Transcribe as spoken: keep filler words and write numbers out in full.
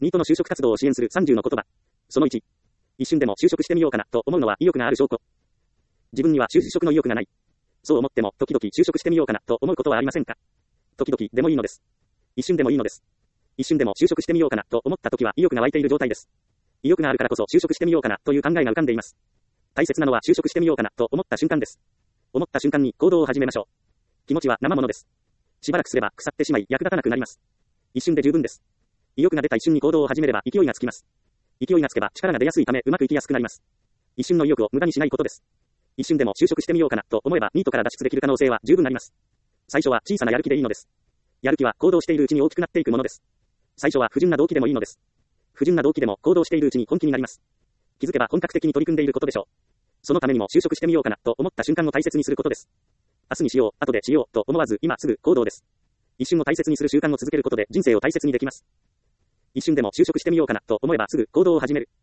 ニートの就職活動を支援するさんじゅうの言葉。そのいち。一瞬でも就職してみようかなと思うのは意欲がある証拠。自分には就職の意欲がない。そう思っても時々就職してみようかなと思うことはありませんか？時々でもいいのです。一瞬でもいいのです。一瞬でも就職してみようかなと思った時は意欲が湧いている状態です。意欲があるからこそ就職してみようかなという考えが浮かんでいます。大切なのは就職してみようかなと思った瞬間です。思った瞬間に行動を始めましょう。気持ちは生ものです。しばらくすれば腐ってしまい役立たなくなります。一瞬で十分です。意欲が出た一瞬に行動を始めれば勢いがつきます。勢いがつけば力が出やすいためうまくいきやすくなります。一瞬の意欲を無駄にしないことです。一瞬でも就職してみようかなと思えばニートから脱出できる可能性は十分あります。最初は小さなやる気でいいのです。やる気は行動しているうちに大きくなっていくものです。最初は不純な動機でもいいのです。不純な動機でも行動しているうちに本気になります。気づけば本格的に取り組んでいることでしょう。そのためにも就職してみようかなと思った瞬間を大切にすることです。明日にしよう、後でしようと思わず今すぐ行動です。一瞬を大切にする習慣を続けることで人生を大切にできます。一瞬でも就職してみようかなと思えばすぐ行動を始める。